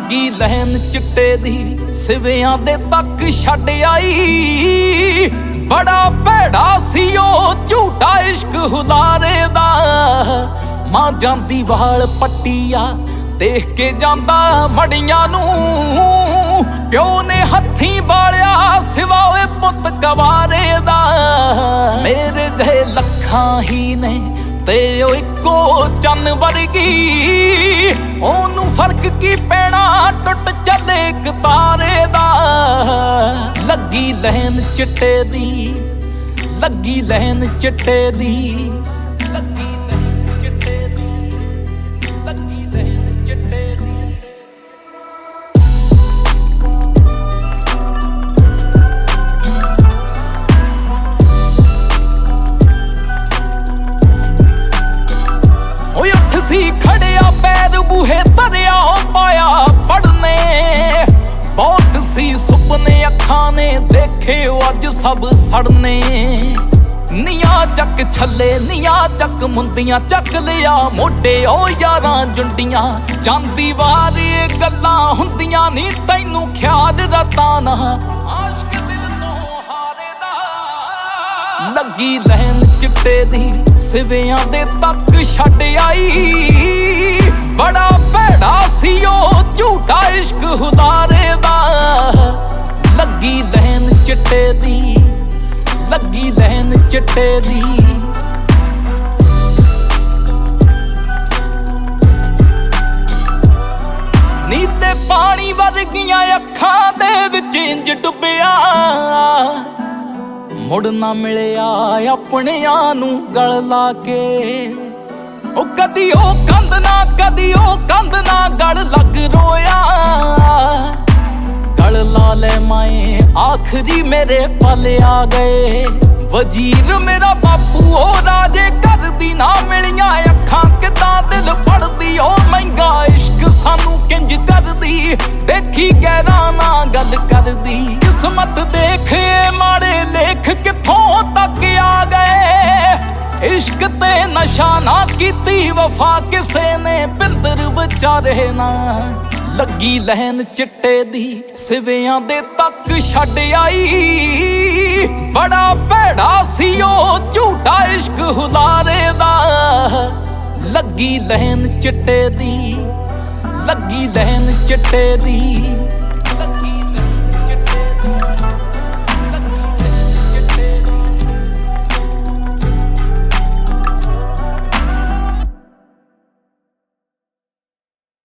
ਲੱਗੀ ਲੈਣ ਚਿੱਟੇ ਦੀ ਸਿਵਿਆਂ ਦੇ ਤੱਕ ਛੱਡ ਆਈ। ਬੜਾ ਭੈੜਾ ਸੀ ਉਹ ਝੂਠਾ ਇਸ਼ਕ ਹੁਲਾਰੇ ਦਾ। ਮਾਂ ਜਾਂਦੀ ਵਾਲ ਪੱਟੀਆ ਦੇਖ ਕੇ ਜਾਂਦਾ ਮੜੀਆਂ ਨੂੰ। ਪਿਓ ਨੇ ਹੱਥੀਂ ਬਾਲਿਆ ਸਿਵਾ ਓਏ ਪੁੱਤ ਕਵਾਰੇ ਦਾ। ਮੇਰੇ ਜਿਹੇ ਲੱਖਾਂ ਹੀ ਨੇ ਤੇ ਉਹ ਇੱਕੋ ਚੰਨ ਵਰਗੀ। ਉਹਨੂੰ ਫਰਕ ਕੀ ਪੈਣਾ ਟੁੱਟ ਚੱਲੇ ਇੱਕ ਤਾਰੇ ਦਾ। ਲੱਗੀ ਲੈਣ ਚਿੱਟੇ ਦੀ, ਲੱਗੀ ਲੈਣ ਚਿੱਟੇ ਦੀ, ਲੱਗੀ ਲੈਣ ਚਿੱਟੇ ਦੀ, ਲੱਗੀ ਲੈਣ ਚਿੱਟੇ ਦੀ। ਸੀ ਖੜਿਆ ਪੈਰ ਬੂਹੇ ਧਰਿਆ ਪਾਇਆ ਪੜਨੇ। ਬਹੁਤ ਸੀ ਸੁਪਨੇ ਅੱਖਾਂ ਨੇ ਦੇਖੇ ਅੱਜ ਸਭ ਸੜਨੇ। ਨੀਆਂ ਚੱਕ ਛੱਲੇ ਨੀਆਂ ਚੱਕ ਮੁੰਦੀਆਂ ਚੱਕ ਲਿਆ ਮੋਢੇ ਉਹ ਯਾਰਾਂ ਜੁੰਡੀਆਂ। ਜਾਂਦੀ ਵਾਰ ਇਹ ਗੱਲਾਂ ਹੁੰਦੀਆਂ ਨੀ ਤੈਨੂੰ ਖਿਆਲ ਰਤਾ ਨਾ। ਆਸ਼ਕ ਦਿਲ ਤੋਂ ਹਾਰੇ ਦਾ। ਲੱਗੀ ਲੈਣ ਚਿੱਟੇ ਦੀ ਸਿਵਿਆਂ ਦੇ ਤੱਕ ਛੱਡ ਆਈ। ਬੜਾ ਭੈੜਾ ਸੀ ਉਹ ਝੂਠਾ ਇਸ਼ਕ ਹੁਲਾਰੇ ਦਾ। ਲੱਗੀ ਲੈਣ ਚਿੱਟੇ ਦੀ, ਲੱਗੀ ਲੈਣ ਚਿੱਟੇ ਦੀ। ਨੀਲੇ ਪਾਣੀ ਵਰਗੀਆਂ ਅੱਖਾਂ ਦੇ ਵਿੱਚ ਇੰਜ ਡੁੱਬਿਆ। ਮੁੜ ਨਾ ਮਿਲਿਆ ਆਪਣਿਆਂ ਨੂੰ ਗਲ ਲਾ ਕੇ। ਉਹ ਕਦੀ ਉਹ ਕੰਧ ਨਾ ਕਦੀ ਉਹ ਕੰਧ ਨਾ ਗਲ ਲੱਗ ਰੋਇਆ। ਗਲ ਲਾ ਲੈ ਮਾਏ ਆਖਰੀ ਮੇਰੇ ਪਲ ਆ ਗਏ। ਵਜ਼ੀਰ ਮੇਰਾ ਬਾਪੂ ਉਹ ਰਾਜੇ ਘਰ ਦੀ ਨਾ ਮਿਲੀਆਂ ਅੱਖਾਂ ਕਿਦਾਂ ਦਿਲ ਫੜਦੀ। ਉਹ ਮਹਿੰਗਾ ਇਸ਼ਕ ਸਾਨੂੰ ਕਿੰਜ ਕਰਦੀ ਦੇਖੀ ਗਹਿਰਾ ਨਾ ਗੱਲ ਕਰਦੀ। ਕਿਸਮਤ ਦੇਖੇ ਮਾੜੇ ਲੇਖ ਕਿੱਥੋਂ ਤੱਕ ਆ ਗਏ। ਇਸ਼ਕ ਤੇ ਨਸ਼ਾ ਨਾ ਕੀਤੀ ਵਫਾ ਕਿਸੇ ਨੇ ਪਿੰਦਰ ਵਿਚਾਰੇ ਨਾ। ਲੱਗੀ ਲੈਣ ਚਿੱਟੇ ਦੀ ਸਿਵਿਆਂ ਦੇ ਤੱਕ ਛੱਡ ਆਈ। ਬੜਾ ਭੈੜਾ ਸੀ ਉਹ ਝੂਠਾ ਇਸ਼ਕ ਹੁਲਾਰੇ ਦਾ। ਲੱਗੀ ਲੈਣ ਚਿੱਟੇ ਦੀ, ਲੱਗੀ ਲੈਣ ਚਿੱਟੇ ਦੀ।